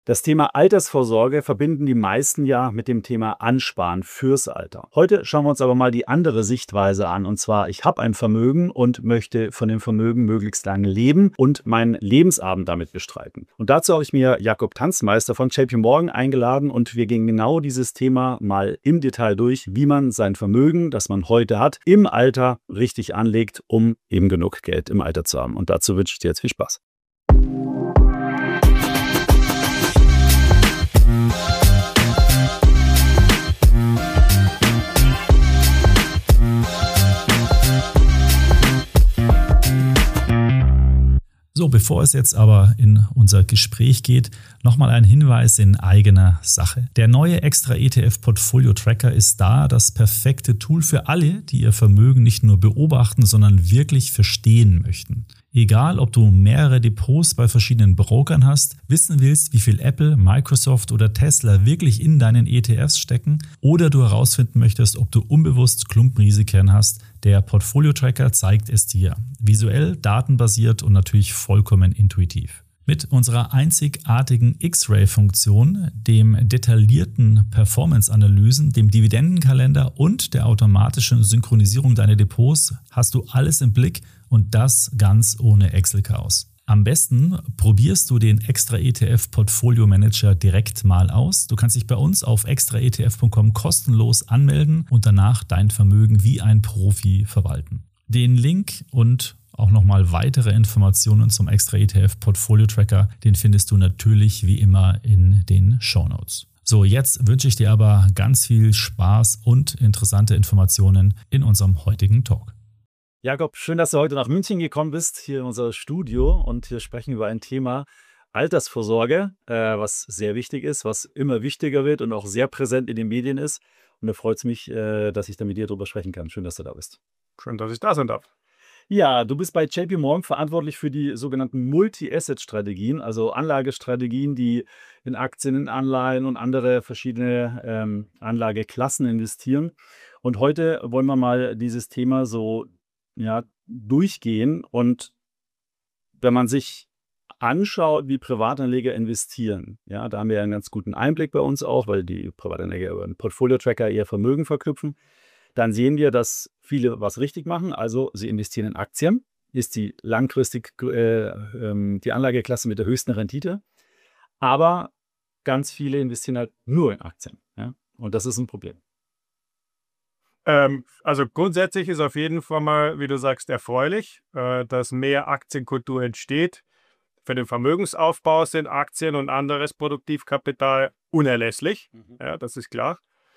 Das Thema Altersvorsorge verbinden die meisten ja mit dem Thema Ansparen fürs Alter. Heute schauen wir uns aber mal die andere Sichtweise an. Und zwar, ich habe ein Vermögen und möchte von dem Vermögen möglichst lange leben und meinen Lebensabend damit bestreiten. Und dazu habe ich mir Jakob Tanzmeister von JP Morgan eingeladen und wir gehen genau dieses Thema mal im Detail durch, wie man sein Vermögen, das man heute hat, im Alter richtig anlegt, um eben genug Geld im Alter zu haben. Und dazu wünsche ich dir jetzt viel Spaß. So, bevor es jetzt aber in unser Gespräch geht, nochmal ein Hinweis in eigener Sache. Der neue Extra ETF Portfolio Tracker ist da das perfekte Tool für alle, die ihr Vermögen nicht nur beobachten, sondern wirklich verstehen möchten. Egal, ob du mehrere Depots bei verschiedenen Brokern hast, wissen willst, wie viel Apple, Microsoft oder Tesla wirklich in deinen ETFs stecken oder du herausfinden möchtest, ob du unbewusst Klumpenrisiken hast, der Portfolio-Tracker zeigt es dir. Visuell, datenbasiert und natürlich vollkommen intuitiv. Mit unserer einzigartigen X-Ray-Funktion, dem detaillierten Performance-Analysen, dem Dividendenkalender und der automatischen Synchronisierung deiner Depots hast du alles im Blick und das ganz ohne Excel-Chaos. Am besten probierst du den Extra ETF Portfolio Manager direkt mal aus. Du kannst dich bei uns auf extraetf.com kostenlos anmelden und danach dein Vermögen wie ein Profi verwalten. Den Link und auch nochmal weitere Informationen zum Extra ETF Portfolio Tracker, den findest du natürlich wie immer in den Shownotes. So, jetzt wünsche ich dir aber ganz viel Spaß und interessante Informationen in unserem heutigen Talk. Jakob, schön, dass du heute nach München gekommen bist, hier in unser Studio, und wir sprechen über ein Thema Altersvorsorge, was sehr wichtig ist, was immer wichtiger wird und auch sehr präsent in den Medien ist. Und da freut es mich, dass ich da mit dir drüber sprechen kann. Schön, dass du da bist. Schön, dass ich da sein darf. Ja, du bist bei JP Morgan verantwortlich für die sogenannten Multi-Asset-Strategien, also Anlagestrategien, die in Aktien, in Anleihen und andere verschiedene Anlageklassen investieren. Und heute wollen wir mal dieses Thema so durchgehen. Und wenn man sich anschaut, wie Privatanleger investieren, ja, da haben wir einen ganz guten Einblick bei uns auch, weil die Privatanleger über einen Portfolio-Tracker ihr Vermögen verknüpfen. Dann sehen wir, dass viele was richtig machen. Also sie investieren in Aktien, ist die langfristig die Anlageklasse mit der höchsten Rendite. Aber ganz viele investieren halt nur in Aktien. Ja? Und das ist ein Problem. Also grundsätzlich ist auf jeden Fall mal, wie du sagst, erfreulich, dass mehr Aktienkultur entsteht. Für den Vermögensaufbau sind Aktien und anderes Produktivkapital unerlässlich. Ja, das ist klar.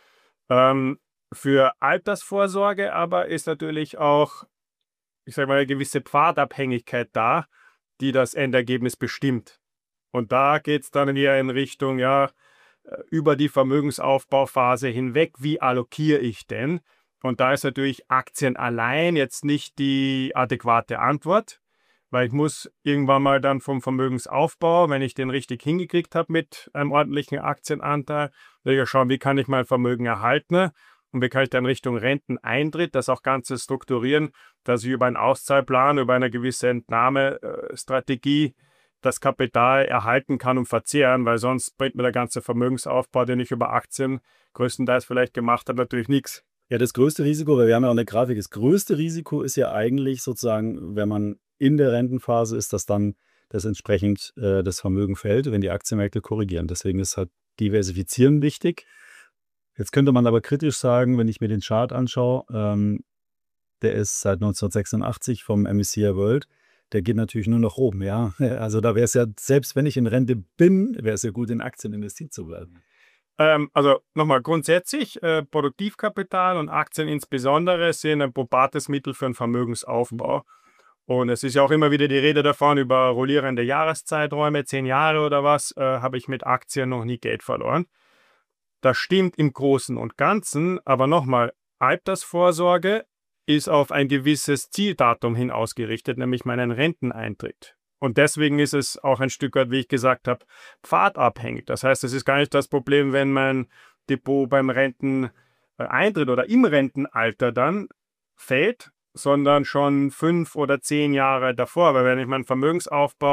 Für Altersvorsorge aber ist natürlich auch, ich sage mal, eine gewisse Pfadabhängigkeit da, die das Endergebnis bestimmt. Und da geht es dann eher in Richtung, über die Vermögensaufbauphase hinweg, wie allokiere ich denn? Und da ist natürlich Aktien allein jetzt nicht die adäquate Antwort, weil ich muss irgendwann mal dann vom Vermögensaufbau, wenn ich den richtig hingekriegt habe mit einem ordentlichen Aktienanteil, will ich schauen, wie kann ich mein Vermögen erhalten und wie kann ich dann Richtung Renteneintritt das auch Ganze strukturieren, dass ich über einen Auszahlplan, über eine gewisse Entnahmestrategie das Kapital erhalten kann und verzehren, weil sonst bringt mir der ganze Vermögensaufbau, den ich über Aktien größtenteils vielleicht gemacht habe, natürlich nichts. Ja, das größte Risiko, weil wir haben ja auch eine Grafik, das größte Risiko ist ja eigentlich sozusagen, wenn man in der Rentenphase ist, dass dann das entsprechend das Vermögen fällt, wenn die Aktienmärkte korrigieren. Deswegen ist halt Diversifizieren wichtig. Jetzt könnte man aber kritisch sagen, wenn ich mir den Chart anschaue, der ist seit 1986 vom MSCI World, der geht natürlich nur nach oben, ja. Also da wäre es ja, selbst wenn ich in Rente bin, wäre es ja gut, in Aktien investiert zu bleiben. Also nochmal grundsätzlich, Produktivkapital und Aktien insbesondere sind ein probates Mittel für einen Vermögensaufbau. Und es ist ja auch immer wieder die Rede davon, über rollierende Jahreszeiträume, 10 Jahre oder was, habe ich mit Aktien noch nie Geld verloren. Das stimmt im Großen und Ganzen, aber nochmal, Altersvorsorge ist auf ein gewisses Zieldatum hin ausgerichtet, nämlich meinen Renteneintritt. Und deswegen ist es auch ein Stück weit, wie ich gesagt habe, pfadabhängig. Das heißt, es ist gar nicht das Problem, wenn mein Depot beim Renteneintritt oder im Rentenalter dann fällt, sondern schon 5 oder 10 Jahre davor. Weil wenn ich meinen Vermögensaufbau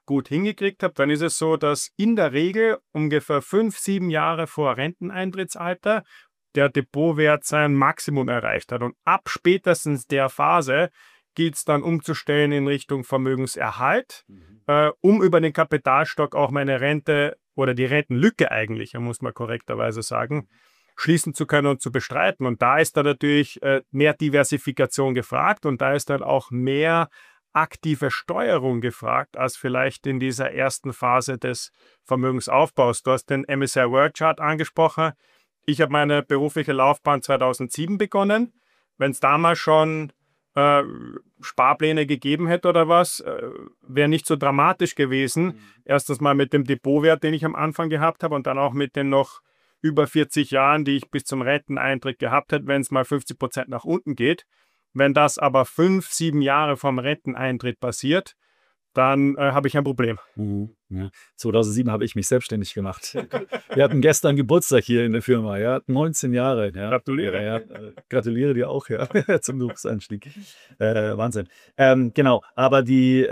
gut hingekriegt habe, dann ist es so, dass in der Regel ungefähr 5-7 Jahre vor Renteneintrittsalter der Depotwert sein Maximum erreicht hat. Und ab spätestens der Phase gilt es dann umzustellen in Richtung Vermögenserhalt, um über den Kapitalstock auch meine Rente oder die Rentenlücke eigentlich, muss man korrekterweise sagen, schließen zu können und zu bestreiten. Und da ist dann natürlich mehr Diversifikation gefragt und da ist dann auch mehr aktive Steuerung gefragt, als vielleicht in dieser ersten Phase des Vermögensaufbaus. Du hast den MSCI World Chart angesprochen. Ich habe meine berufliche Laufbahn 2007 begonnen. Wenn es damals schon Sparpläne gegeben hätte oder was, wäre nicht so dramatisch gewesen. Erstens mal mit dem Depotwert, den ich am Anfang gehabt habe und dann auch mit den noch über 40 Jahren, die ich bis zum Renteneintritt gehabt hätte, wenn es mal 50% nach unten geht. Wenn das aber 5-7 Jahre vom Renteneintritt passiert, dann habe ich ein Problem. Ja. 2007 habe ich mich selbstständig gemacht. Wir hatten gestern Geburtstag hier in der Firma, ja, 19 Jahre. Ja. Gratuliere. Ja, gratuliere dir auch, ja, zum Berufseinstieg. Wahnsinn. Genau, aber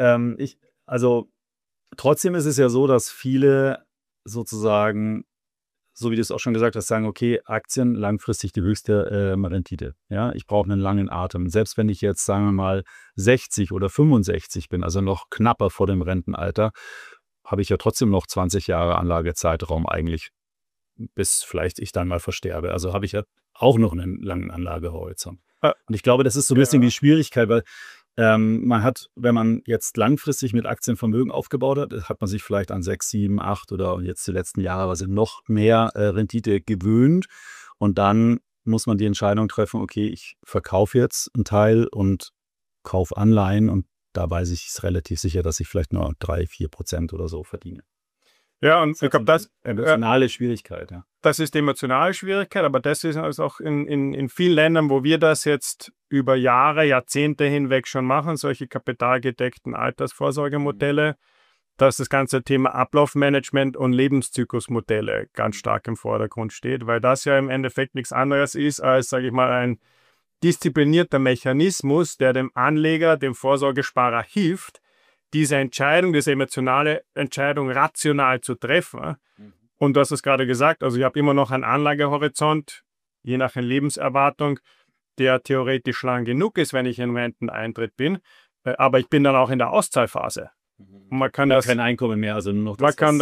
trotzdem ist es ja so, dass viele sozusagen, so wie du es auch schon gesagt hast, sagen, okay, Aktien langfristig die höchste Rendite. Ja, ich brauche einen langen Atem. Selbst wenn ich jetzt, sagen wir mal, 60 oder 65 bin, also noch knapper vor dem Rentenalter, habe ich ja trotzdem noch 20 Jahre Anlagezeitraum eigentlich, bis vielleicht ich dann mal versterbe. Also habe ich ja auch noch einen langen Anlagehorizont. Und ich glaube, das ist so ein bisschen die Schwierigkeit, weil man hat, wenn man jetzt langfristig mit Aktien Vermögen aufgebaut hat, hat man sich vielleicht an 6, 7, 8 oder jetzt die letzten Jahre noch mehr Rendite gewöhnt. Und dann muss man die Entscheidung treffen, okay, ich verkaufe jetzt einen Teil und kaufe Anleihen und da weiß ich es relativ sicher, dass ich vielleicht nur 3-4% oder so verdiene. Ja, und ich glaube, das emotionale Schwierigkeit, ja. Das ist die emotionale Schwierigkeit, aber das ist also auch in vielen Ländern, wo wir das jetzt über Jahre, Jahrzehnte hinweg schon machen, solche kapitalgedeckten Altersvorsorgemodelle, dass das ganze Thema Ablaufmanagement und Lebenszyklusmodelle ganz stark im Vordergrund steht, weil das ja im Endeffekt nichts anderes ist als, sage ich mal, ein disziplinierter Mechanismus, der dem Anleger, dem Vorsorgesparer hilft, diese Entscheidung, diese emotionale Entscheidung rational zu treffen. Und du hast es gerade gesagt, also ich habe immer noch einen Anlagehorizont, je nach Lebenserwartung, der theoretisch lang genug ist, wenn ich in Renteneintritt bin. Aber ich bin dann auch in der Auszahlphase. Und man kann das, kein Einkommen mehr, also nur noch man kann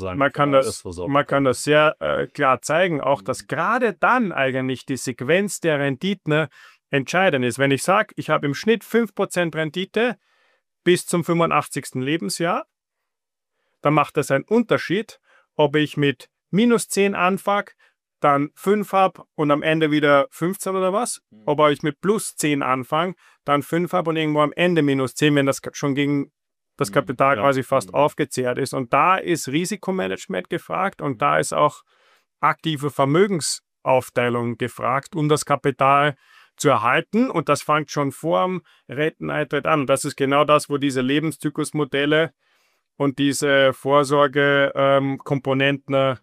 das sehr klar zeigen, auch dass gerade dann eigentlich die Sequenz der Renditen entscheidend ist. Wenn ich sage, ich habe im Schnitt 5% Rendite bis zum 85. Lebensjahr, dann macht das einen Unterschied, ob ich mit -10 anfange, dann 5 habe und am Ende wieder 15 oder was. Ob ich mit +10 anfange, dann 5 habe und irgendwo am Ende -10, wenn das schon gegen das Kapital quasi fast aufgezehrt ist. Und da ist Risikomanagement gefragt und da ist auch aktive Vermögensaufteilung gefragt, um das Kapital zu erhalten. Und das fängt schon vor dem Renteneintritt an. Und das ist genau das, wo diese Lebenszyklusmodelle und diese Vorsorgekomponenten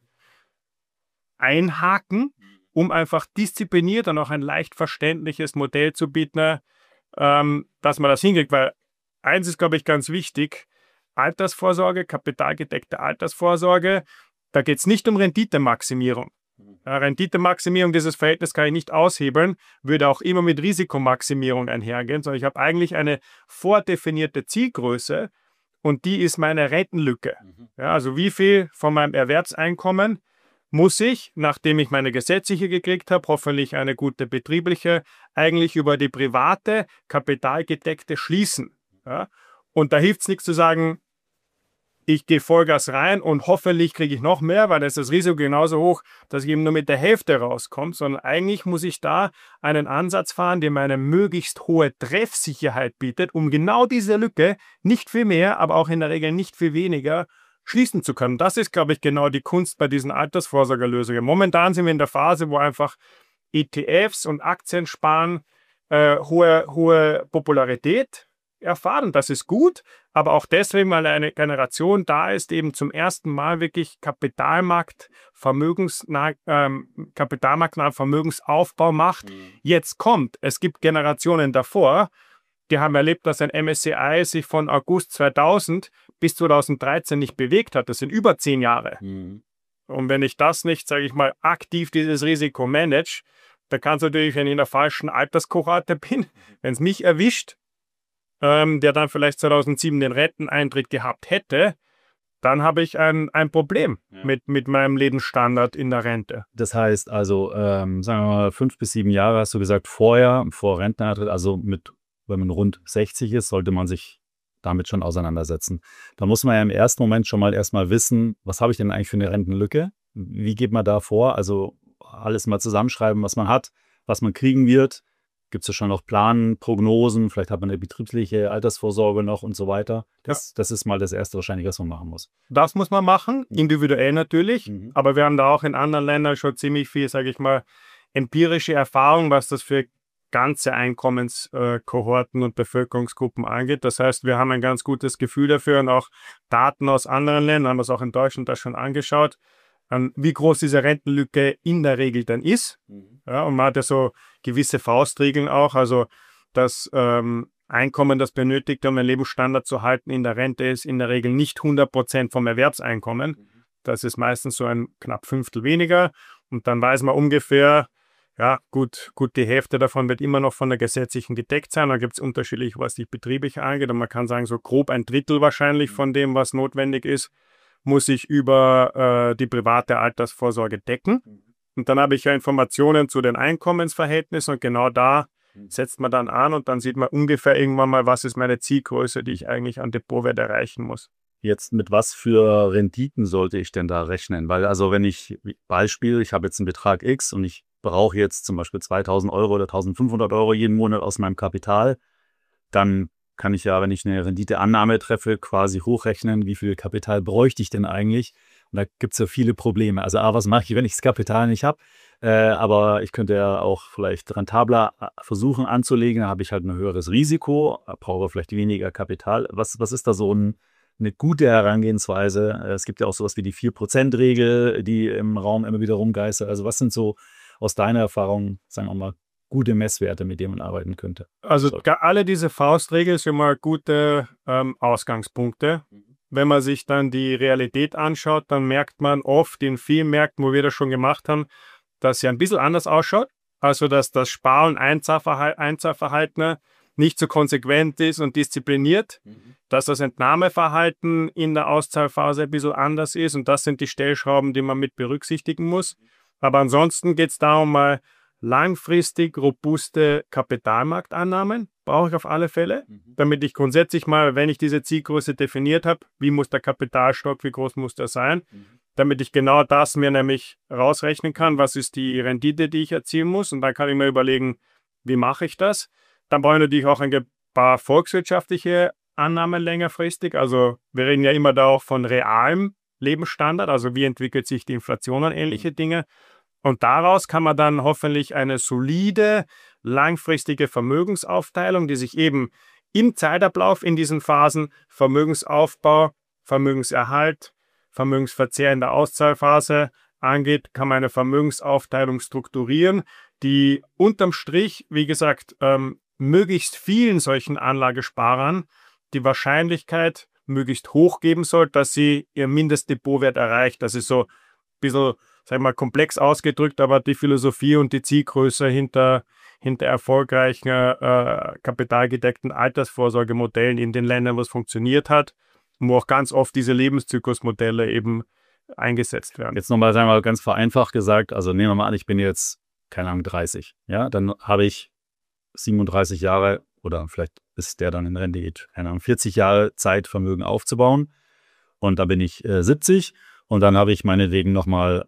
einhaken, um einfach diszipliniert und auch ein leicht verständliches Modell zu bieten, dass man das hinkriegt. Weil eins ist, glaube ich, ganz wichtig, Altersvorsorge, kapitalgedeckte Altersvorsorge, da geht es nicht um Renditemaximierung. Renditemaximierung, dieses Verhältnis kann ich nicht aushebeln, würde auch immer mit Risikomaximierung einhergehen, sondern ich habe eigentlich eine vordefinierte Zielgröße und die ist meine Rentenlücke. Ja, also wie viel von meinem Erwerbseinkommen muss ich, nachdem ich meine gesetzliche gekriegt habe, hoffentlich eine gute betriebliche, eigentlich über die private, kapitalgedeckte schließen. Ja? Und da hilft es nichts zu sagen, ich gehe Vollgas rein und hoffentlich kriege ich noch mehr, weil dann ist das Risiko genauso hoch, dass ich eben nur mit der Hälfte rauskomme, sondern eigentlich muss ich da einen Ansatz fahren, der mir eine möglichst hohe Treffsicherheit bietet, um genau diese Lücke, nicht viel mehr, aber auch in der Regel nicht viel weniger, schließen zu können. Das ist, glaube ich, genau die Kunst bei diesen Altersvorsorgelösungen. Momentan sind wir in der Phase, wo einfach ETFs und Aktiensparen hohe Popularität erfahren. Das ist gut, aber auch deswegen, weil eine Generation da ist, die eben zum ersten Mal wirklich kapitalmarktnahen Vermögensaufbau macht. Jetzt kommt, es gibt Generationen davor, die haben erlebt, dass ein MSCI sich von August 2000 bis 2013 nicht bewegt hat, das sind über 10 Jahre. Und wenn ich das nicht, sage ich mal, aktiv dieses Risiko manage, dann kann es natürlich, wenn ich in der falschen Alterskohorte bin, wenn es mich erwischt, der dann vielleicht 2007 den Renteneintritt gehabt hätte, dann habe ich ein Problem mit meinem Lebensstandard in der Rente. Das heißt also, sagen wir mal 5 bis 7 Jahre hast du gesagt, vor Renteneintritt, also wenn man rund 60 ist, sollte man sich damit schon auseinandersetzen. Da muss man ja im ersten Moment schon mal erstmal wissen, was habe ich denn eigentlich für eine Rentenlücke? Wie geht man da vor? Also alles mal zusammenschreiben, was man hat, was man kriegen wird. Gibt es ja schon noch Prognosen, vielleicht hat man eine betriebliche Altersvorsorge noch und so weiter. Das ist mal das Erste wahrscheinlich, was man machen muss. Das muss man machen, individuell natürlich, aber wir haben da auch in anderen Ländern schon ziemlich viel, sage ich mal, empirische Erfahrung, was das für ganze Einkommenskohorten und Bevölkerungsgruppen angeht. Das heißt, wir haben ein ganz gutes Gefühl dafür und auch Daten aus anderen Ländern, haben wir es auch in Deutschland da schon angeschaut, wie groß diese Rentenlücke in der Regel dann ist. Ja, und man hat ja so gewisse Faustregeln auch, also das Einkommen, das benötigt, um einen Lebensstandard zu halten in der Rente, ist in der Regel nicht 100% vom Erwerbseinkommen. Das ist meistens so ein knapp Fünftel weniger und dann weiß man ungefähr, ja, gut, die Hälfte davon wird immer noch von der gesetzlichen gedeckt sein. Da gibt es unterschiedlich, was die betriebliche angeht. Und man kann sagen, so grob ein Drittel wahrscheinlich von dem, was notwendig ist, muss ich über die private Altersvorsorge decken. Und dann habe ich ja Informationen zu den Einkommensverhältnissen und genau da setzt man dann an und dann sieht man ungefähr irgendwann mal, was ist meine Zielgröße, die ich eigentlich an Depotwert erreichen muss. Jetzt mit was für Renditen sollte ich denn da rechnen? Weil also wenn ich habe jetzt einen Betrag X und ich brauche jetzt zum Beispiel 2.000 Euro oder 1.500 Euro jeden Monat aus meinem Kapital, dann kann ich ja, wenn ich eine Renditeannahme treffe, quasi hochrechnen, wie viel Kapital bräuchte ich denn eigentlich? Und da gibt es ja viele Probleme. Also was mache ich, wenn ich das Kapital nicht habe? Aber ich könnte ja auch vielleicht rentabler versuchen anzulegen. Da habe ich halt ein höheres Risiko, brauche vielleicht weniger Kapital. Was ist da so eine gute Herangehensweise? Es gibt ja auch sowas wie die 4%-Regel, die im Raum immer wieder rumgeistert. Also was sind so aus deiner Erfahrung, sagen wir mal, gute Messwerte, mit denen man arbeiten könnte? Also alle diese Faustregeln sind mal gute Ausgangspunkte. Wenn man sich dann die Realität anschaut, dann merkt man oft in vielen Märkten, wo wir das schon gemacht haben, dass sie ein bisschen anders ausschaut. Also dass das Spar- und Einzahlverhalten nicht so konsequent ist und diszipliniert, dass das Entnahmeverhalten in der Auszahlphase ein bisschen anders ist und das sind die Stellschrauben, die man mit berücksichtigen muss. Aber ansonsten geht es darum, mal langfristig robuste Kapitalmarktannahmen brauche ich auf alle Fälle, damit ich grundsätzlich mal, wenn ich diese Zielgröße definiert habe, wie muss der Kapitalstock, wie groß muss der sein, damit ich genau das mir nämlich rausrechnen kann, was ist die Rendite, die ich erzielen muss und dann kann ich mir überlegen, wie mache ich das. Dann brauche ich natürlich auch ein paar volkswirtschaftliche Annahmen längerfristig, also wir reden ja immer da auch von realem Lebensstandard, also wie entwickelt sich die Inflation und ähnliche Dinge. Und daraus kann man dann hoffentlich eine solide, langfristige Vermögensaufteilung, die sich eben im Zeitablauf in diesen Phasen Vermögensaufbau, Vermögenserhalt, Vermögensverzehr in der Auszahlphase angeht, kann man eine Vermögensaufteilung strukturieren, die unterm Strich, wie gesagt, möglichst vielen solchen Anlagesparern die Wahrscheinlichkeit möglichst hoch geben soll, dass sie ihr Mindestdepotwert erreicht. Das ist so ein bisschen, sag ich mal, komplex ausgedrückt, aber die Philosophie und die Zielgröße hinter erfolgreichen kapitalgedeckten Altersvorsorgemodellen in den Ländern, wo es funktioniert hat, wo auch ganz oft diese Lebenszyklusmodelle eben eingesetzt werden. Jetzt nochmal, sagen wir mal, ganz vereinfacht gesagt, also nehmen wir mal an, ich bin jetzt, keine Ahnung, 30, ja, dann habe ich 37 Jahre oder vielleicht ist der dann in Rente geht, keine Ahnung, 40 Jahre Zeit, Vermögen aufzubauen und da bin ich 70 und dann habe ich meinetwegen nochmal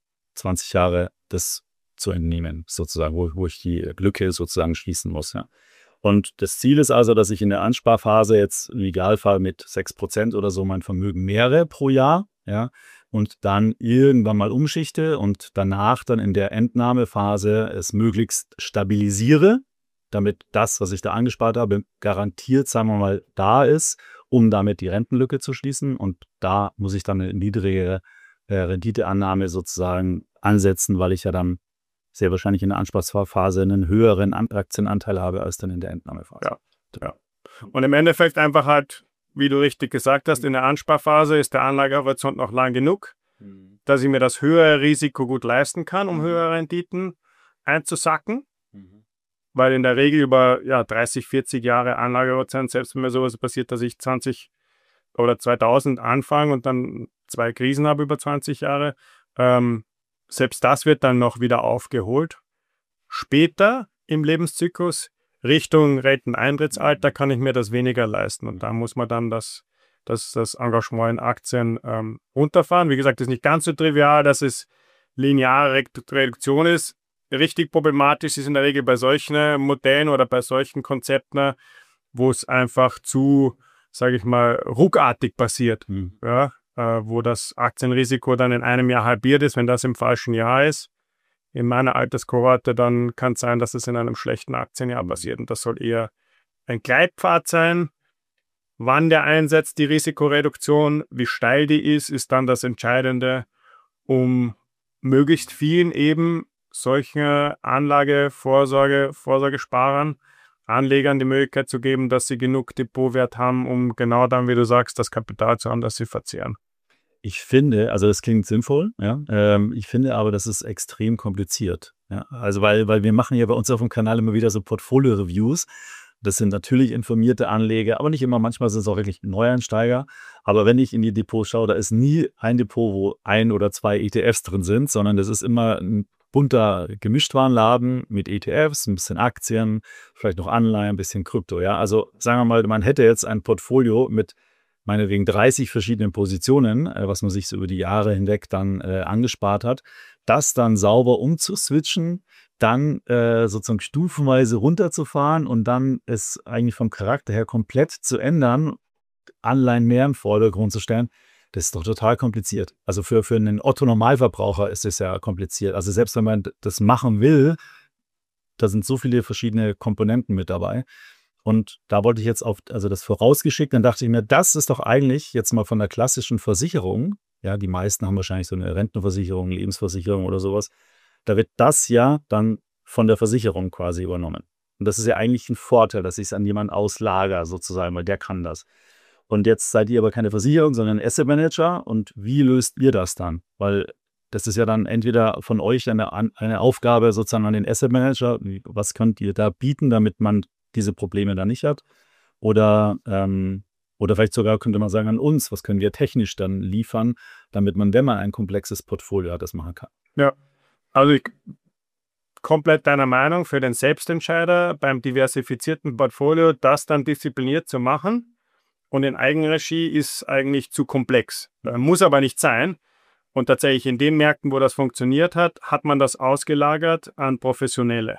20 Jahre das zu entnehmen, sozusagen, wo ich die Lücke sozusagen schließen muss. Ja. Und das Ziel ist also, dass ich in der Ansparphase jetzt im Idealfall mit 6% oder so mein Vermögen mehre pro Jahr, ja, und dann irgendwann mal umschichte und danach dann in der Entnahmephase es möglichst stabilisiere, damit das, was ich da angespart habe, garantiert, sagen wir mal, da ist, um damit die Rentenlücke zu schließen. Und da muss ich dann eine niedrigere Renditeannahme sozusagen ansetzen, weil ich ja dann sehr wahrscheinlich in der Ansparphase einen höheren Aktienanteil habe als dann in der Entnahmephase. Ja. Und im Endeffekt einfach halt wie du richtig gesagt hast, in der Ansparphase ist der Anlagehorizont noch lang genug, dass ich mir das höhere Risiko gut leisten kann, um höhere Renditen einzusacken. Weil in der Regel über 30, 40 Jahre Anlagehorizont, selbst wenn mir sowas passiert, dass ich 20 oder 2000 anfange und dann 2 Krisen habe über 20 Jahre, selbst das wird dann noch wieder aufgeholt. Später im Lebenszyklus, Richtung Renteneintrittsalter, kann ich mir das weniger leisten. Und da muss man dann das Engagement in Aktien runterfahren. Wie gesagt, das ist nicht ganz so trivial, dass es lineare Reduktion ist. Richtig problematisch ist in der Regel bei solchen Modellen oder bei solchen Konzepten, wo es einfach zu, sage ich mal, ruckartig passiert. Wo das Aktienrisiko dann in einem Jahr halbiert ist, wenn das im falschen Jahr ist. In meiner Alterskohorte, dann kann es sein, dass es in einem schlechten Aktienjahr passiert. Und das soll eher ein Gleitpfad sein. Wann der einsetzt, die Risikoreduktion, wie steil die ist dann das Entscheidende, um möglichst vielen eben solche Vorsorgesparern, Anlegern die Möglichkeit zu geben, dass sie genug Depotwert haben, um genau dann, wie du sagst, das Kapital zu haben, das sie verzehren. Ich finde, also das klingt sinnvoll, ich finde aber, das ist extrem kompliziert. Ja? Also weil wir machen ja bei uns auf dem Kanal immer wieder so Portfolio-Reviews. Das sind natürlich informierte Anleger, aber nicht immer. Manchmal sind es auch wirklich Neueinsteiger. Aber wenn ich in die Depots schaue, da ist nie ein Depot, wo 1 oder 2 ETFs drin sind, sondern das ist immer ein bunter Gemischtwarenladen mit ETFs, ein bisschen Aktien, vielleicht noch Anleihen, ein bisschen Krypto. Ja? Also sagen wir mal, man hätte jetzt ein Portfolio mit meinetwegen 30 verschiedenen Positionen, was man sich so über die Jahre hinweg dann angespart hat, das dann sauber umzuswitchen, dann sozusagen stufenweise runterzufahren und dann es eigentlich vom Charakter her komplett zu ändern, Anleihen mehr im Vordergrund zu stellen, das ist doch total kompliziert. Also für einen Otto-Normalverbraucher ist es ja kompliziert. Also selbst wenn man das machen will, da sind so viele verschiedene Komponenten mit dabei. Und da wollte ich jetzt das vorausgeschickt, dann dachte ich mir, das ist doch eigentlich jetzt mal von der klassischen Versicherung, ja, die meisten haben wahrscheinlich so eine Rentenversicherung, Lebensversicherung oder sowas, da wird das ja dann von der Versicherung quasi übernommen. Und das ist ja eigentlich ein Vorteil, dass ich es an jemanden auslagere sozusagen, weil der kann das. Und jetzt seid ihr aber keine Versicherung, sondern ein Asset Manager. Und wie löst ihr das dann? Weil das ist ja dann entweder von euch eine Aufgabe sozusagen an den Asset Manager. Was könnt ihr da bieten, damit man diese Probleme dann nicht hat? Oder vielleicht sogar könnte man sagen an uns, was können wir technisch dann liefern, damit man, wenn man ein komplexes Portfolio hat, das machen kann? Ja, also ich komplett deiner Meinung, für den Selbstentscheider beim diversifizierten Portfolio, das dann diszipliniert zu machen und in Eigenregie ist eigentlich zu komplex. Muss aber nicht sein. Und tatsächlich in den Märkten, wo das funktioniert hat, hat man das ausgelagert an Professionelle.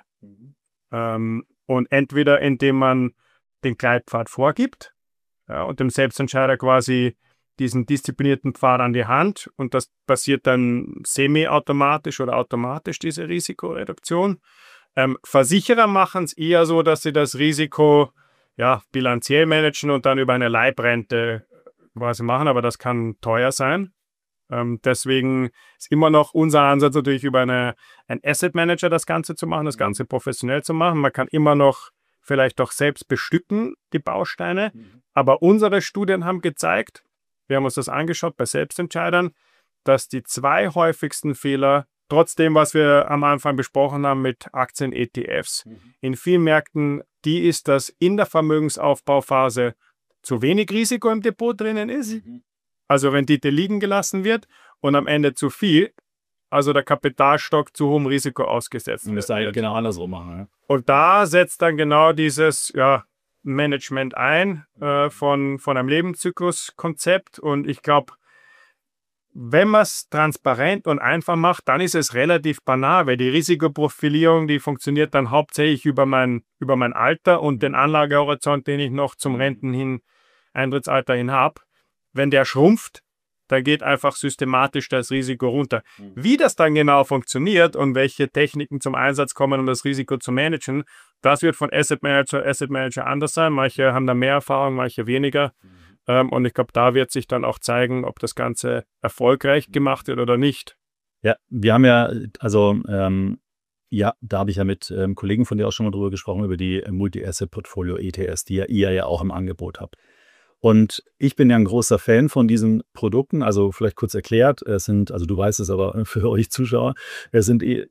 Und entweder indem man den Gleitpfad vorgibt und dem Selbstentscheider quasi diesen disziplinierten Pfad an die Hand und das passiert dann semi-automatisch oder automatisch, diese Risikoreduktion. Versicherer machen es eher so, dass sie das Risiko bilanziell managen und dann über eine Leibrente quasi machen, aber das kann teuer sein. Deswegen ist immer noch unser Ansatz natürlich über einen Asset Manager das Ganze zu machen, das Ganze professionell zu machen. Man kann immer noch vielleicht doch selbst bestücken, die Bausteine, aber unsere Studien haben gezeigt, wir haben uns das angeschaut bei Selbstentscheidern, dass die 2 häufigsten Fehler, trotzdem, was wir am Anfang besprochen haben mit Aktien-ETFs, in vielen Märkten, die ist, dass in der Vermögensaufbauphase zu wenig Risiko im Depot drinnen ist, also Rendite liegen gelassen wird und am Ende zu viel, also der Kapitalstock zu hohem Risiko ausgesetzt wird. Das müsste genau andersrum machen. Ja. Und da setzt dann genau dieses Management ein von einem Lebenszykluskonzept. Und ich glaube, wenn man es transparent und einfach macht, dann ist es relativ banal, weil die Risikoprofilierung, die funktioniert dann hauptsächlich über mein Alter und den Anlagehorizont, den ich noch zum Eintrittsalter hin habe. Wenn der schrumpft, dann geht einfach systematisch das Risiko runter. Wie das dann genau funktioniert und welche Techniken zum Einsatz kommen, um das Risiko zu managen, das wird von Asset Manager anders sein. Manche haben da mehr Erfahrung, manche weniger. Und ich glaube, da wird sich dann auch zeigen, ob das Ganze erfolgreich gemacht wird oder nicht. Ja, wir haben ja, da habe ich ja mit Kollegen von dir auch schon mal drüber gesprochen, über die Multi-Asset-Portfolio ETFs, die ihr ja auch im Angebot habt. Und ich bin ja ein großer Fan von diesen Produkten. Also vielleicht kurz erklärt, also du weißt es aber für euch Zuschauer, es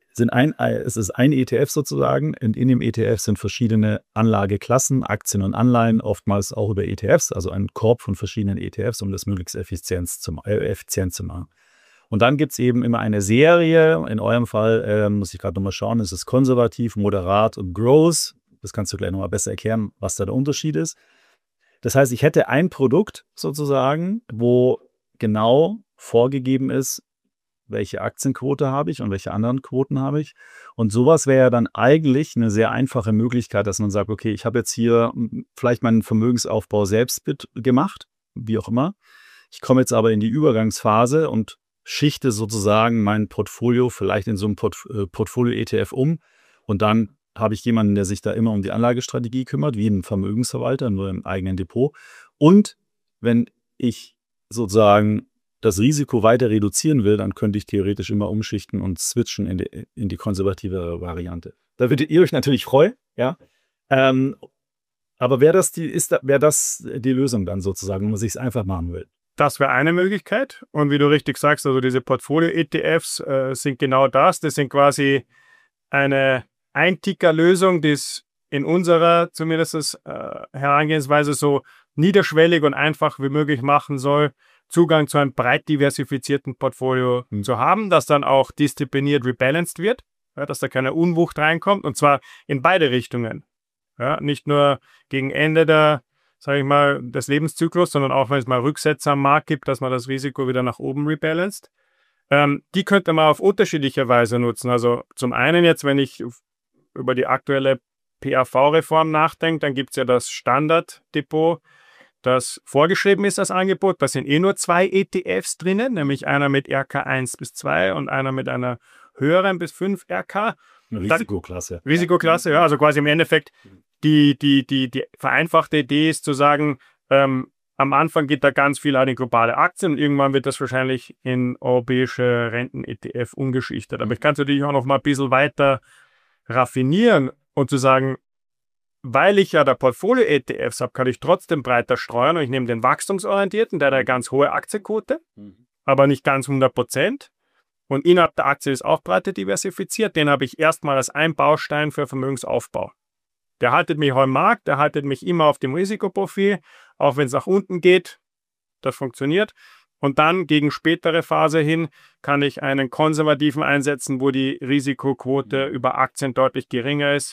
ist ein ETF sozusagen. Und in dem ETF sind verschiedene Anlageklassen, Aktien und Anleihen, oftmals auch über ETFs, also ein Korb von verschiedenen ETFs, um das möglichst effizient zu machen. Und dann gibt es eben immer eine Serie. In eurem Fall muss ich gerade nochmal schauen, es ist konservativ, moderat und Growth. Das kannst du gleich nochmal besser erklären, was da der Unterschied ist. Das heißt, ich hätte ein Produkt sozusagen, wo genau vorgegeben ist, welche Aktienquote habe ich und welche anderen Quoten habe ich. Und sowas wäre ja dann eigentlich eine sehr einfache Möglichkeit, dass man sagt, okay, ich habe jetzt hier vielleicht meinen Vermögensaufbau selbst gemacht, wie auch immer. Ich komme jetzt aber in die Übergangsphase und schichte sozusagen mein Portfolio vielleicht in so ein Portfolio-ETF um und dann habe ich jemanden, der sich da immer um die Anlagestrategie kümmert, wie ein Vermögensverwalter, nur im eigenen Depot. Und wenn ich sozusagen das Risiko weiter reduzieren will, dann könnte ich theoretisch immer umschichten und switchen in die konservativere Variante. Da würdet ihr euch natürlich freuen, ja. Aber wäre das die Lösung dann sozusagen, wenn man sich es einfach machen will? Das wäre eine Möglichkeit. Und wie du richtig sagst, also diese Portfolio-ETFs sind genau das. Das sind quasi eine Einticker-Lösung, die es in unserer zumindest Herangehensweise so niederschwellig und einfach wie möglich machen soll, Zugang zu einem breit diversifizierten Portfolio zu haben, das dann auch diszipliniert rebalanced wird, ja, dass da keine Unwucht reinkommt und zwar in beide Richtungen. Ja, nicht nur gegen Ende des Lebenszyklus, sondern auch wenn es mal Rücksetzer am Markt gibt, dass man das Risiko wieder nach oben rebalanced. Die könnte man auf unterschiedliche Weise nutzen. Also zum einen jetzt, wenn ich über die aktuelle PAV-Reform nachdenke, dann gibt es ja das Standarddepot, das vorgeschrieben ist als Angebot. Da sind nur 2 ETFs drinnen, nämlich einer mit RK 1 bis 2 und einer mit einer höheren bis 5 RK. Risikoklasse. Risikoklasse, ja, also quasi im Endeffekt die vereinfachte Idee ist zu sagen, am Anfang geht da ganz viel an die globale Aktien und irgendwann wird das wahrscheinlich in europäische Renten-ETF umgeschichtet. Aber ich kann es natürlich auch noch mal ein bisschen weiter raffinieren und zu sagen, weil ich ja da Portfolio-ETFs habe, kann ich trotzdem breiter streuen und ich nehme den wachstumsorientierten, der hat eine ganz hohe Aktienquote, aber nicht ganz 100%. Und innerhalb der Aktie ist auch breiter diversifiziert. Den habe ich erstmal als ein Baustein für Vermögensaufbau. Der haltet mich auch im Markt, der haltet mich immer auf dem Risikoprofil, auch wenn es nach unten geht. Das funktioniert. Und dann gegen spätere Phase hin kann ich einen konservativen einsetzen, wo die Risikoquote über Aktien deutlich geringer ist.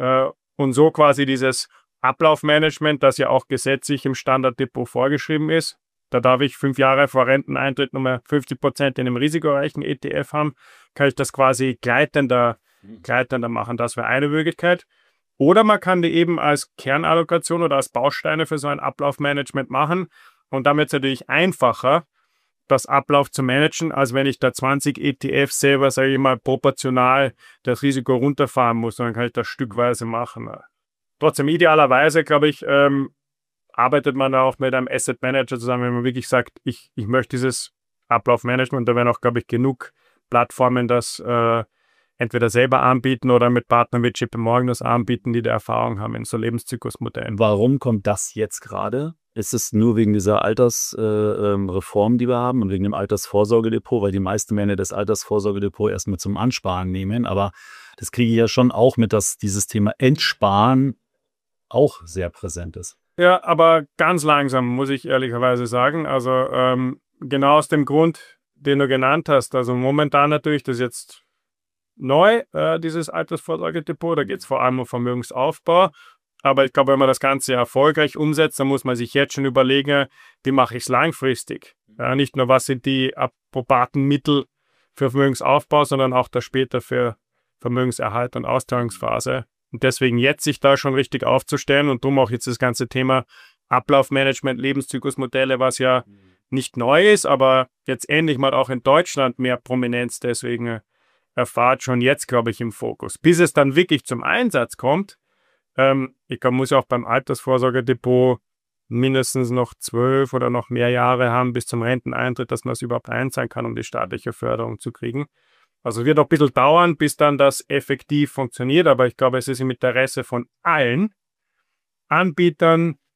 Und so quasi dieses Ablaufmanagement, das ja auch gesetzlich im Standarddepot vorgeschrieben ist. Da darf ich 5 Jahre vor Renteneintritt nochmal 50% in einem risikoreichen ETF haben, kann ich das quasi gleitender machen. Das wäre eine Möglichkeit. Oder man kann die eben als Kernallokation oder als Bausteine für so ein Ablaufmanagement machen. Und damit ist es natürlich einfacher, das Ablauf zu managen, als wenn ich da 20 ETFs selber, sage ich mal, proportional das Risiko runterfahren muss. Dann kann ich das stückweise machen. Trotzdem, idealerweise, glaube ich, arbeitet man da auch mit einem Asset Manager zusammen, wenn man wirklich sagt, ich möchte dieses Ablaufmanagement. Da werden auch, glaube ich, genug Plattformen das entweder selber anbieten oder mit Partnern wie JP Morgan das anbieten, die Erfahrung haben in so Lebenszyklusmodellen. Warum kommt das jetzt gerade? Ist es nur wegen dieser Altersreform, die wir haben und wegen dem Altersvorsorgedepot, weil die meisten werden ja das Altersvorsorgedepot erstmal zum Ansparen nehmen, aber das kriege ich ja schon auch mit, dass dieses Thema Entsparen auch sehr präsent ist. Ja, aber ganz langsam, muss ich ehrlicherweise sagen. Also genau aus dem Grund, den du genannt hast. Also momentan natürlich, das ist jetzt neu, dieses Altersvorsorgedepot. Da geht es vor allem um Vermögensaufbau. Aber ich glaube, wenn man das Ganze erfolgreich umsetzt, dann muss man sich jetzt schon überlegen, wie mache ich es langfristig. Ja, nicht nur, was sind die approbaten Mittel für Vermögensaufbau, sondern auch das später für Vermögenserhalt und Austeilungsphase. Und deswegen jetzt sich da schon richtig aufzustellen und darum auch jetzt das ganze Thema Ablaufmanagement, Lebenszyklusmodelle, was ja nicht neu ist, aber jetzt endlich mal auch in Deutschland mehr Prominenz deswegen erfahrt, schon jetzt, glaube ich, im Fokus. Bis es dann wirklich zum Einsatz kommt, ich glaube, muss ja auch beim Altersvorsorgedepot mindestens noch 12 oder noch mehr Jahre haben bis zum Renteneintritt, dass man das überhaupt einzahlen kann, um die staatliche Förderung zu kriegen. Also wird auch ein bisschen dauern, bis dann das effektiv funktioniert, aber ich glaube, es ist im Interesse von allen Anbietern,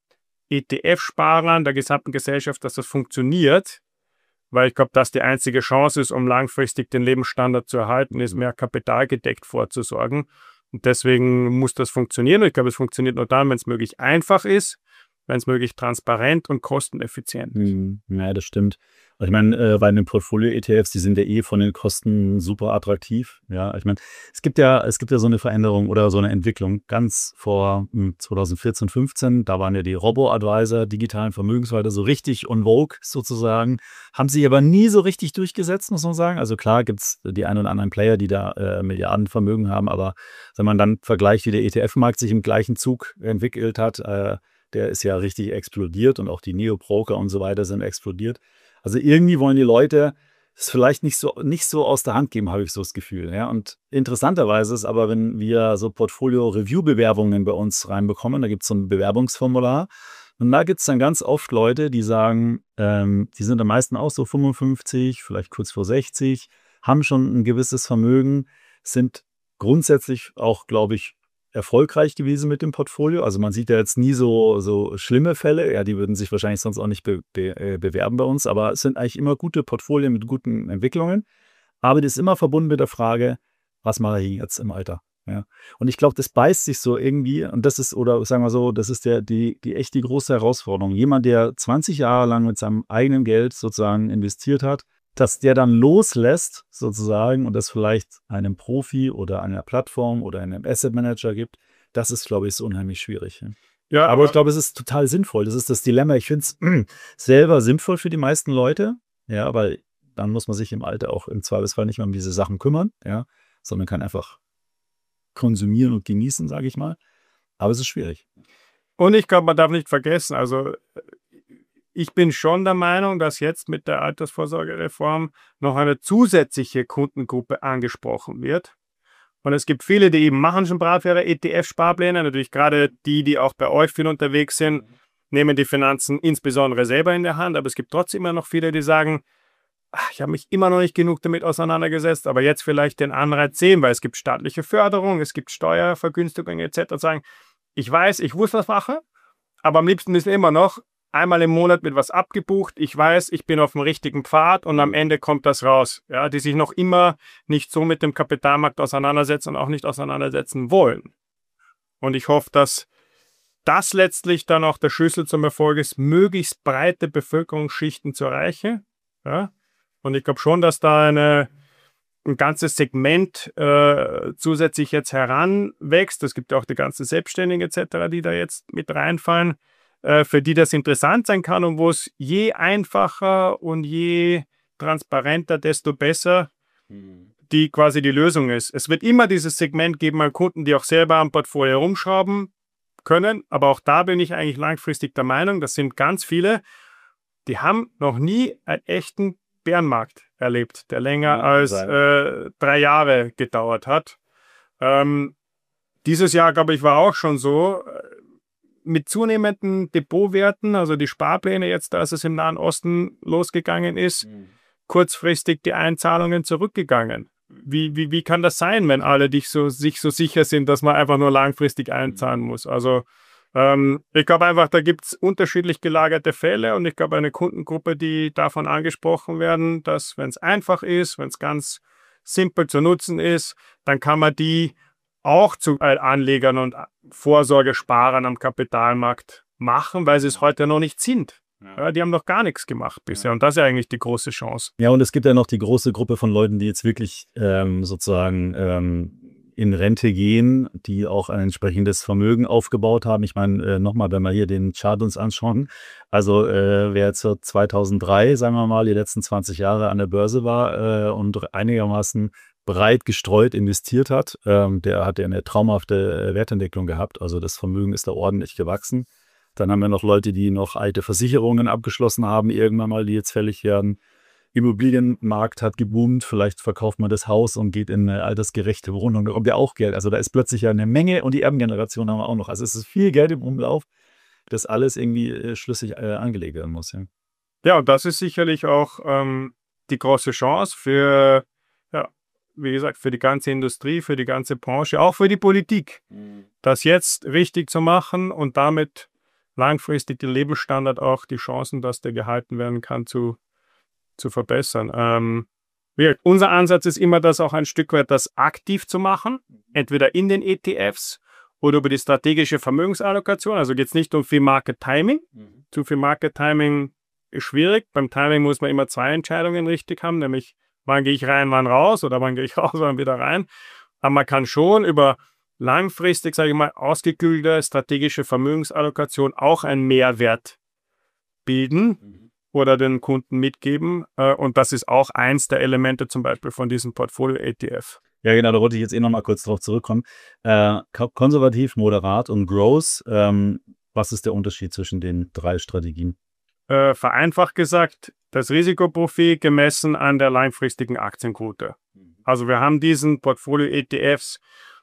ETF-Sparern, der gesamten Gesellschaft, dass das funktioniert, weil ich glaube, dass die einzige Chance ist, um langfristig den Lebensstandard zu erhalten, ist mehr kapitalgedeckt vorzusorgen. Und deswegen muss das funktionieren. Und ich glaube, es funktioniert nur dann, wenn es möglich einfach ist, wenn es möglich transparent und kosteneffizient ist. Ja, das stimmt. Also ich meine, bei den Portfolio-ETFs, die sind ja von den Kosten super attraktiv. Ja, ich meine, es gibt ja so eine Veränderung oder so eine Entwicklung. Ganz vor 2014, 15, da waren ja die Robo-Advisor, digitalen Vermögensverwalter so richtig en vogue sozusagen, haben sich aber nie so richtig durchgesetzt, muss man sagen. Also klar gibt es die ein oder anderen Player, die da Milliardenvermögen haben, aber wenn man dann vergleicht, wie der ETF-Markt sich im gleichen Zug entwickelt hat, der ist ja richtig explodiert und auch die Neo-Broker und so weiter sind explodiert. Also irgendwie wollen die Leute es vielleicht nicht so aus der Hand geben, habe ich so das Gefühl. Ja? Und interessanterweise ist aber, wenn wir so Portfolio-Review-Bewerbungen bei uns reinbekommen, da gibt es so ein Bewerbungsformular und da gibt es dann ganz oft Leute, die sagen, die sind am meisten auch so 55, vielleicht kurz vor 60, haben schon ein gewisses Vermögen, sind grundsätzlich auch, glaube ich, erfolgreich gewesen mit dem Portfolio. Also man sieht ja jetzt nie so schlimme Fälle. Ja, die würden sich wahrscheinlich sonst auch nicht bewerben bei uns, aber es sind eigentlich immer gute Portfolien mit guten Entwicklungen. Aber das ist immer verbunden mit der Frage, was mache ich jetzt im Alter? Ja. Und ich glaube, das beißt sich so irgendwie und das ist, oder sagen wir so, das ist die echt die große Herausforderung. Jemand, der 20 Jahre lang mit seinem eigenen Geld sozusagen investiert hat, dass der dann loslässt sozusagen und das vielleicht einem Profi oder einer Plattform oder einem Asset Manager gibt, das ist, glaube ich, so unheimlich schwierig. Ja, aber ich glaube, es ist total sinnvoll. Das ist das Dilemma. Ich finde es selber sinnvoll für die meisten Leute, ja, weil dann muss man sich im Alter auch im Zweifelsfall nicht mehr um diese Sachen kümmern, ja, sondern kann einfach konsumieren und genießen, sage ich mal. Aber es ist schwierig. Und ich glaube, man darf nicht vergessen, also ich bin schon der Meinung, dass jetzt mit der Altersvorsorgereform noch eine zusätzliche Kundengruppe angesprochen wird. Und es gibt viele, die eben machen schon brav ihre ETF-Sparpläne. Natürlich gerade die auch bei euch viel unterwegs sind, nehmen die Finanzen insbesondere selber in der Hand. Aber es gibt trotzdem immer noch viele, die sagen, ich habe mich immer noch nicht genug damit auseinandergesetzt, aber jetzt vielleicht den Anreiz sehen, weil es gibt staatliche Förderung, es gibt Steuervergünstigungen etc. Sagen, ich weiß, ich muss was machen, aber am liebsten ist immer noch, einmal im Monat wird was abgebucht, ich weiß, ich bin auf dem richtigen Pfad und am Ende kommt das raus. Ja, die sich noch immer nicht so mit dem Kapitalmarkt auseinandersetzen und auch nicht auseinandersetzen wollen. Und ich hoffe, dass das letztlich dann auch der Schlüssel zum Erfolg ist, möglichst breite Bevölkerungsschichten zu erreichen. Ja? Und ich glaube schon, dass da ein ganzes Segment zusätzlich jetzt heranwächst. Es gibt ja auch die ganzen Selbstständigen etc., die da jetzt mit reinfallen, für die das interessant sein kann und wo es je einfacher und je transparenter, desto besser die quasi die Lösung ist. Es wird immer dieses Segment geben an Kunden, die auch selber am Portfolio herumschrauben können, aber auch da bin ich eigentlich langfristig der Meinung, das sind ganz viele, die haben noch nie einen echten Bärenmarkt erlebt, der länger als 3 Jahre gedauert hat. Dieses Jahr, glaube ich, war auch schon so, mit zunehmenden Depotwerten, also die Sparpläne jetzt, als es im Nahen Osten losgegangen ist, kurzfristig die Einzahlungen zurückgegangen. Wie kann das sein, wenn alle sich so sicher sind, dass man einfach nur langfristig einzahlen muss? Also ich glaube einfach, da gibt es unterschiedlich gelagerte Fälle und ich glaube eine Kundengruppe, die davon angesprochen werden, dass wenn es einfach ist, wenn es ganz simpel zu nutzen ist, dann kann man die auch zu Anlegern und Vorsorgesparern am Kapitalmarkt machen, weil sie es heute noch nicht sind. Ja, die haben noch gar nichts gemacht bisher und das ist ja eigentlich die große Chance. Ja, und es gibt ja noch die große Gruppe von Leuten, die jetzt wirklich sozusagen in Rente gehen, die auch ein entsprechendes Vermögen aufgebaut haben. Ich meine, nochmal, wenn wir hier den Chart uns anschauen, also wer jetzt 2003, sagen wir mal, die letzten 20 Jahre an der Börse war und einigermaßen breit gestreut investiert hat, der hat ja eine traumhafte Wertentwicklung gehabt. Also das Vermögen ist da ordentlich gewachsen. Dann haben wir noch Leute, die noch alte Versicherungen abgeschlossen haben, irgendwann mal, die jetzt fällig werden. Immobilienmarkt hat geboomt, vielleicht verkauft man das Haus und geht in eine altersgerechte Wohnung, da kommt ja auch Geld. Also da ist plötzlich ja eine Menge und die Erbengeneration haben wir auch noch. Also es ist viel Geld im Umlauf, das alles irgendwie schlüssig angelegt werden muss. Ja, ja, und das ist sicherlich auch die große Chance für, ja, wie gesagt, für die ganze Industrie, für die ganze Branche, auch für die Politik, das jetzt richtig zu machen und damit langfristig den Lebensstandard, auch die Chancen, dass der gehalten werden kann, zu verbessern. Unser Ansatz ist immer, das auch ein Stück weit das aktiv zu machen, entweder in den ETFs oder über die strategische Vermögensallokation. Also geht es nicht um viel Market Timing. Zu viel Market Timing ist schwierig. Beim Timing muss man immer 2 Entscheidungen richtig haben, nämlich wann gehe ich rein, wann raus, oder wann gehe ich raus, wann wieder rein. Aber man kann schon über langfristig, sage ich mal, ausgeklügelte strategische Vermögensallokation auch einen Mehrwert bilden oder den Kunden mitgeben. Und das ist auch eins der Elemente zum Beispiel von diesem Portfolio-ETF. Ja, genau, da wollte ich jetzt noch mal kurz drauf zurückkommen. Konservativ, moderat und Growth, was ist der Unterschied zwischen den 3 Strategien? Vereinfacht gesagt, das Risikoprofil gemessen an der langfristigen Aktienquote. Also wir haben diesen Portfolio-ETFs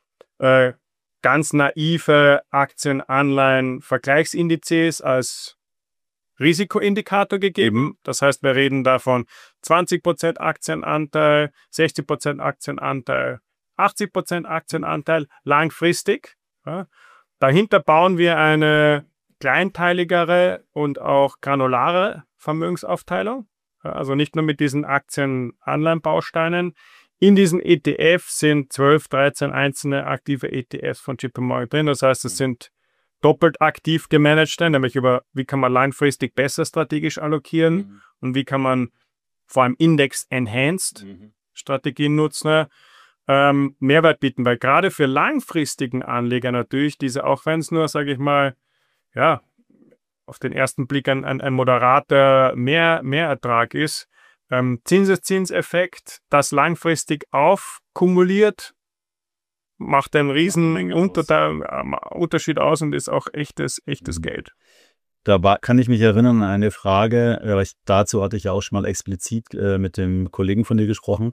ganz naive Aktien, Anleihen, Vergleichsindizes als Risikoindikator gegeben. Das heißt, wir reden davon 20% Aktienanteil, 60% Aktienanteil, 80% Aktienanteil langfristig. Ja. Dahinter bauen wir eine kleinteiligere und auch granulare Vermögensaufteilung. Also nicht nur mit diesen Aktien-Anleihen-Bausteinen. In diesem ETF sind 12, 13 einzelne aktive ETFs von JP Morgan drin. Das heißt, es sind doppelt aktiv gemanagte, nämlich über wie kann man langfristig besser strategisch allokieren und wie kann man vor allem Index-enhanced Strategien nutzen, Mehrwert bieten. Weil gerade für langfristigen Anleger natürlich diese, auch wenn es nur, sage ich mal, ja, auf den ersten Blick ein moderater Mehrertrag ist, Zinseszinseffekt, das langfristig aufkumuliert, macht einen riesen Unterschied aus und ist auch echtes Geld. Da kann ich mich erinnern an eine Frage, dazu hatte ich ja auch schon mal explizit mit dem Kollegen von dir gesprochen.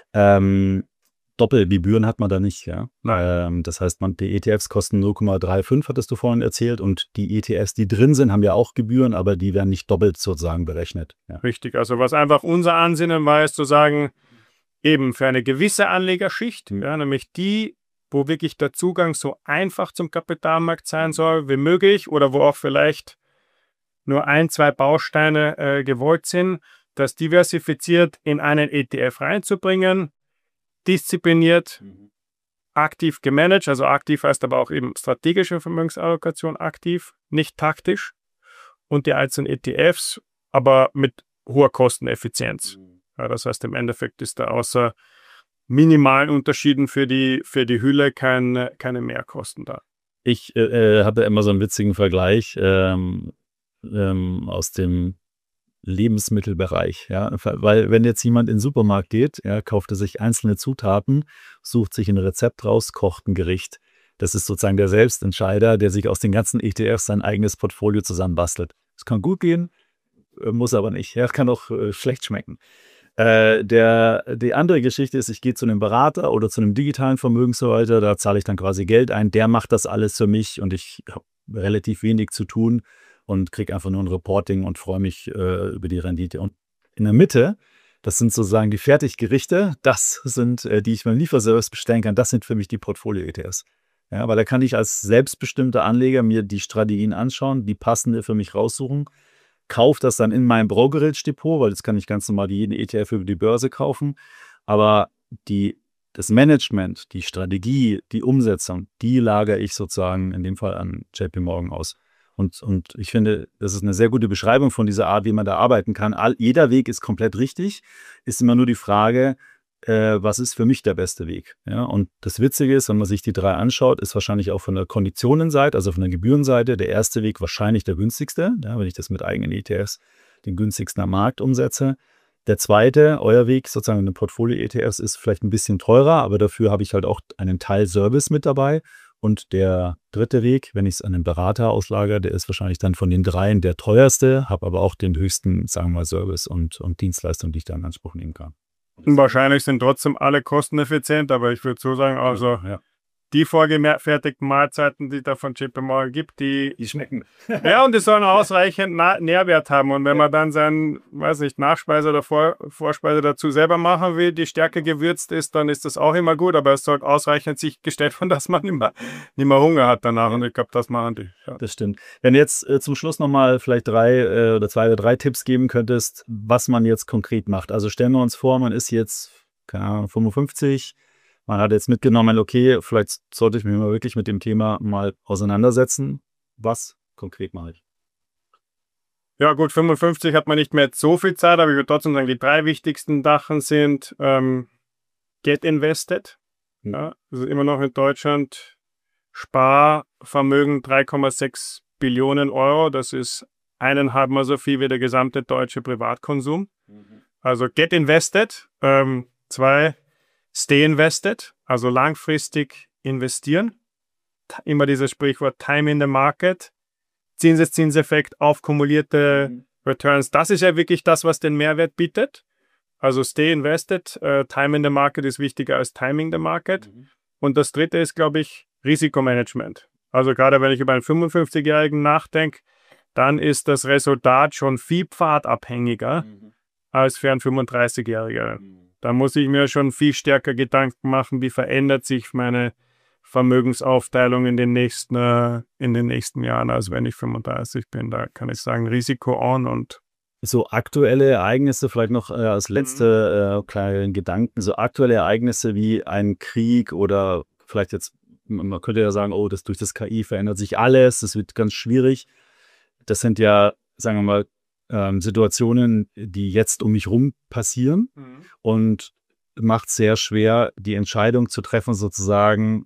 Doppelgebühren hat man da nicht, ja. Das heißt, die ETFs kosten 0,35, hattest du vorhin erzählt, und die ETFs, die drin sind, haben ja auch Gebühren, aber die werden nicht doppelt sozusagen berechnet. Ja. Richtig, also was einfach unser Ansinnen war, ist zu sagen, eben für eine gewisse Anlegerschicht, ja, nämlich die, wo wirklich der Zugang so einfach zum Kapitalmarkt sein soll wie möglich oder wo auch vielleicht nur 1, 2 Bausteine gewollt sind, das diversifiziert in einen ETF reinzubringen, diszipliniert, aktiv gemanagt, also aktiv heißt aber auch eben strategische Vermögensallokation aktiv, nicht taktisch, und die einzelnen ETFs, aber mit hoher Kosteneffizienz. Ja, das heißt, im Endeffekt ist da außer minimalen Unterschieden für die Hülle keine Mehrkosten da. Ich hatte immer so einen witzigen Vergleich aus dem Lebensmittelbereich, ja, weil wenn jetzt jemand in den Supermarkt geht, ja, kauft er sich einzelne Zutaten, sucht sich ein Rezept raus, kocht ein Gericht. Das ist sozusagen der Selbstentscheider, der sich aus den ganzen ETFs sein eigenes Portfolio zusammenbastelt. Es kann gut gehen, muss aber nicht. Ja, kann auch schlecht schmecken. Die andere Geschichte ist, ich gehe zu einem Berater oder zu einem digitalen Vermögensverwalter, da zahle ich dann quasi Geld ein, der macht das alles für mich und ich habe relativ wenig zu tun und kriege einfach nur ein Reporting und freue mich über die Rendite. Und in der Mitte, das sind sozusagen die Fertiggerichte, das sind, die ich beim Lieferservice bestellen kann, das sind für mich die Portfolio-ETFs. Ja, weil da kann ich als selbstbestimmter Anleger mir die Strategien anschauen, die passende für mich raussuchen, kaufe das dann in meinem Brokerage-Depot, weil das kann ich ganz normal jeden ETF über die Börse kaufen. Aber das Management, die Strategie, die Umsetzung, die lagere ich sozusagen in dem Fall an JP Morgan aus. Und ich finde, das ist eine sehr gute Beschreibung von dieser Art, wie man da arbeiten kann. Jeder Weg ist komplett richtig. Ist immer nur die Frage, was ist für mich der beste Weg? Ja, und das Witzige ist, wenn man sich die 3 anschaut, ist wahrscheinlich auch von der Konditionenseite, also von der Gebührenseite, der erste Weg wahrscheinlich der günstigste, ja, wenn ich das mit eigenen ETFs den günstigsten am Markt umsetze. Der zweite, euer Weg sozusagen in den Portfolio-ETFs, ist vielleicht ein bisschen teurer, aber dafür habe ich halt auch einen Teil Service mit dabei. Und der dritte Weg, wenn ich es an einen Berater auslagere, der ist wahrscheinlich dann von den 3 der teuerste, habe aber auch den höchsten, sagen wir mal, Service und Dienstleistung, die ich da in Anspruch nehmen kann. Wahrscheinlich sind trotzdem alle kosteneffizient, aber ich würde so sagen, also die vorgefertigten Mahlzeiten, die da von JP Morgan gibt, Die schmecken. ja, und die sollen ausreichend Nährwert haben. Und wenn man dann seinen, weiß nicht, Nachspeise oder Vorspeise dazu selber machen will, die stärker gewürzt ist, dann ist das auch immer gut. Aber es sollte ausreichend sichergestellt werden, dass man nicht mehr Hunger hat danach. Und ich glaube, das machen die. Ja. Das stimmt. Wenn du jetzt zum Schluss nochmal vielleicht 2 oder 3 Tipps geben könntest, was man jetzt konkret macht. Also stellen wir uns vor, man ist jetzt, keine Ahnung, 55. Man hat jetzt mitgenommen, okay, vielleicht sollte ich mich mal wirklich mit dem Thema mal auseinandersetzen. Was konkret mache ich? Ja gut, 55 hat man nicht mehr so viel Zeit, aber ich würde trotzdem sagen, die 3 wichtigsten Sachen sind Get Invested. Ja, also immer noch in Deutschland Sparvermögen 3,6 Billionen Euro. Das ist 1,5 Mal so viel wie der gesamte deutsche Privatkonsum. Also Get Invested. 2, Stay Invested, also langfristig investieren. Immer dieses Sprichwort Time in the Market. Zinseszinseffekt auf kumulierte Returns. Das ist ja wirklich das, was den Mehrwert bietet. Also Stay Invested. Time in the Market ist wichtiger als Timing the Market. Und das 3. ist, glaube ich, Risikomanagement. Also gerade wenn ich über einen 55-Jährigen nachdenke, dann ist das Resultat schon viel pfadabhängiger als für einen 35-Jähriger. Da muss ich mir schon viel stärker Gedanken machen, wie verändert sich meine Vermögensaufteilung in den nächsten Jahren, als wenn ich 35 bin. Da kann ich sagen, Risiko on und so aktuelle Ereignisse, vielleicht noch als letzte kleinen Gedanken, so aktuelle Ereignisse wie ein Krieg oder vielleicht jetzt, man könnte ja sagen, oh, durch das KI verändert sich alles, das wird ganz schwierig. Das sind ja, sagen wir mal, Situationen, die jetzt um mich rum passieren und macht sehr schwer, die Entscheidung zu treffen, sozusagen,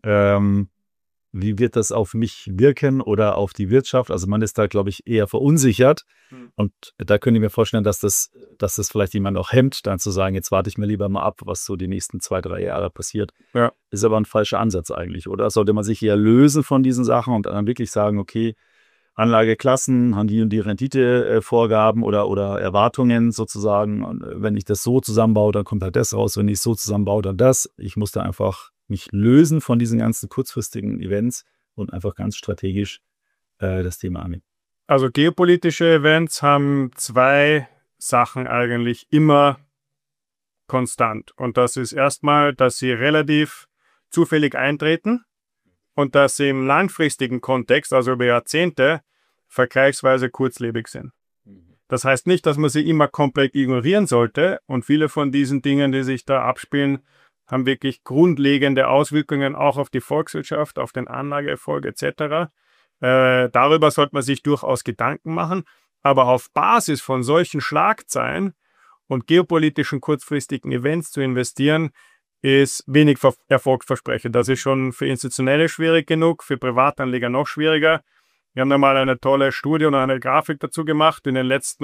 wie wird das auf mich wirken oder auf die Wirtschaft. Also man ist da, glaube ich, eher verunsichert und da könnte ich mir vorstellen, dass das vielleicht jemand auch hemmt, dann zu sagen, jetzt warte ich mir lieber mal ab, was so die nächsten 2, 3 Jahre passiert. Ja. Ist aber ein falscher Ansatz eigentlich, oder? Sollte man sich eher lösen von diesen Sachen und dann wirklich sagen, okay, Anlageklassen haben die und die Renditevorgaben oder Erwartungen sozusagen. Und wenn ich das so zusammenbaue, dann kommt halt das raus. Wenn ich es so zusammenbaue, dann das. Ich muss da einfach mich lösen von diesen ganzen kurzfristigen Events und einfach ganz strategisch das Thema angehen. Also geopolitische Events haben 2 Sachen eigentlich immer konstant. Und das ist erstmal, dass sie relativ zufällig eintreten. Und dass sie im langfristigen Kontext, also über Jahrzehnte, vergleichsweise kurzlebig sind. Das heißt nicht, dass man sie immer komplett ignorieren sollte. Und viele von diesen Dingen, die sich da abspielen, haben wirklich grundlegende Auswirkungen auch auf die Volkswirtschaft, auf den Anlageerfolg etc. Darüber sollte man sich durchaus Gedanken machen. Aber auf Basis von solchen Schlagzeilen und geopolitischen kurzfristigen Events zu investieren, ist wenig erfolgsversprechend. Das ist schon für Institutionelle schwierig genug, für Privatanleger noch schwieriger. Wir haben da mal eine tolle Studie und eine Grafik dazu gemacht, in den letzten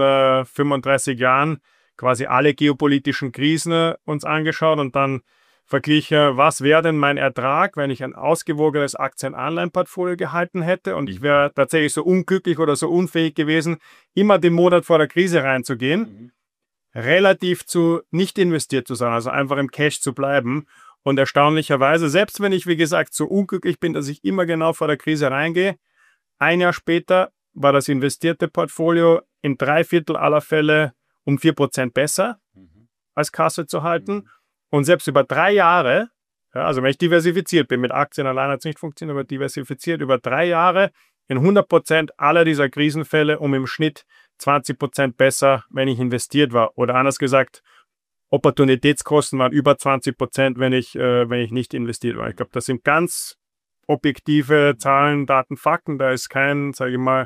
35 Jahren quasi alle geopolitischen Krisen uns angeschaut und dann verglichen, was wäre denn mein Ertrag, wenn ich ein ausgewogenes Aktien-Anleihen-Portfolio gehalten hätte und ich wäre tatsächlich so unglücklich oder so unfähig gewesen, immer den Monat vor der Krise reinzugehen. Relativ zu nicht investiert zu sein, also einfach im Cash zu bleiben. Und erstaunlicherweise, selbst wenn ich, wie gesagt, so unglücklich bin, dass ich immer genau vor der Krise reingehe, 1 Jahr später war das investierte Portfolio in 3/4 aller Fälle um 4% besser als Kasse zu halten. Und selbst über 3 Jahre, ja, also wenn ich diversifiziert bin, mit Aktien allein hat es nicht funktioniert, aber diversifiziert über 3 Jahre in 100% aller dieser Krisenfälle um im Schnitt 20% besser, wenn ich investiert war. Oder anders gesagt, Opportunitätskosten waren über 20%, wenn ich nicht investiert war. Ich glaube, das sind ganz objektive Zahlen, Daten, Fakten. Da ist kein, sage ich mal,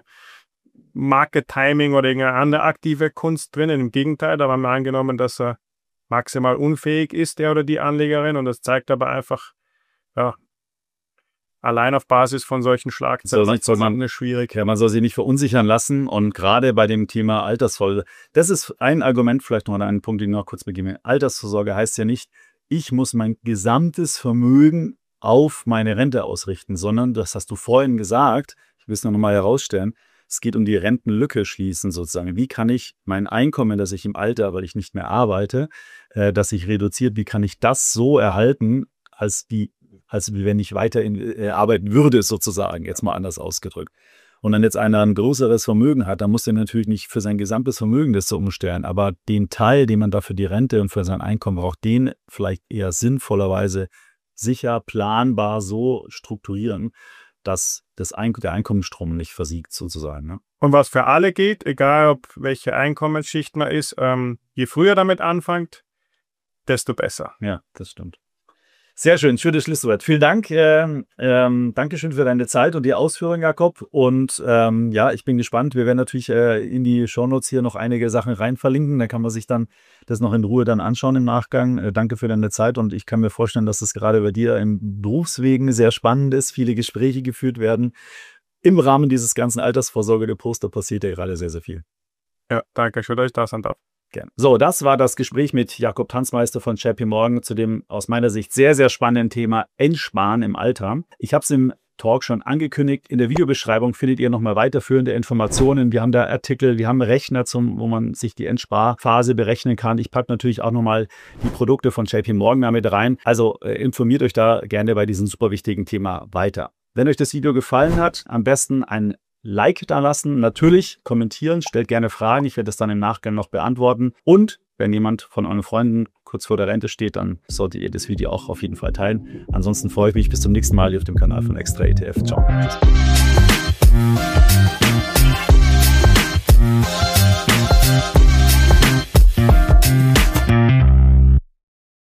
Market Timing oder irgendeine andere aktive Kunst drinnen. Im Gegenteil, da haben wir angenommen, dass er maximal unfähig ist, der oder die Anlegerin. Und das zeigt aber einfach, ja, allein auf Basis von solchen Schlagzeilen ist schwierig. Ja, man soll sich nicht verunsichern lassen. Und gerade bei dem Thema Altersvorsorge, das ist ein Argument, vielleicht noch an einen Punkt, den ich noch kurz begebe. Altersvorsorge heißt ja nicht, ich muss mein gesamtes Vermögen auf meine Rente ausrichten, sondern, das hast du vorhin gesagt, ich will es noch mal herausstellen, es geht um die Rentenlücke schließen sozusagen. Wie kann ich mein Einkommen, das ich im Alter, weil ich nicht mehr arbeite, das sich reduziert, wie kann ich das so erhalten, als wie als wenn ich weiter arbeiten würde, sozusagen, jetzt mal anders ausgedrückt. Und wenn jetzt einer ein größeres Vermögen hat, dann muss er natürlich nicht für sein gesamtes Vermögen das so umstellen, aber den Teil, den man da für die Rente und für sein Einkommen braucht, den vielleicht eher sinnvollerweise sicher, planbar so strukturieren, dass der Einkommensstrom nicht versiegt sozusagen. Ne? Und was für alle geht, egal ob welche Einkommensschicht man ist, je früher damit anfängt, desto besser. Ja, das stimmt. Sehr schön, schönes Schlusswort. Vielen Dank. Dankeschön für deine Zeit und die Ausführungen, Jakob. Und ja, ich bin gespannt. Wir werden natürlich in die Shownotes hier noch einige Sachen rein verlinken. Da kann man sich dann das noch in Ruhe dann anschauen im Nachgang. Danke für deine Zeit und ich kann mir vorstellen, dass es gerade bei dir im Berufswegen sehr spannend ist, viele Gespräche geführt werden. Im Rahmen dieses ganzen Altersvorsorge-Poster passiert ja gerade sehr, sehr viel. Ja, danke schön, dass ich da sein darf. Gerne. So, das war das Gespräch mit Jakob Tanzmeister von JP Morgan zu dem aus meiner Sicht sehr, sehr spannenden Thema Entsparen im Alter. Ich habe es im Talk schon angekündigt. In der Videobeschreibung findet ihr nochmal weiterführende Informationen. Wir haben da Artikel, wir haben Rechner, wo man sich die Entsparphase berechnen kann. Ich packe natürlich auch nochmal die Produkte von JP Morgan damit rein. Also informiert euch da gerne bei diesem super wichtigen Thema weiter. Wenn euch das Video gefallen hat, am besten ein Like da lassen, natürlich kommentieren, stellt gerne Fragen, ich werde das dann im Nachgang noch beantworten. Und wenn jemand von euren Freunden kurz vor der Rente steht, dann solltet ihr das Video auch auf jeden Fall teilen. Ansonsten freue ich mich bis zum nächsten Mal hier auf dem Kanal von Extra ETF. Ciao.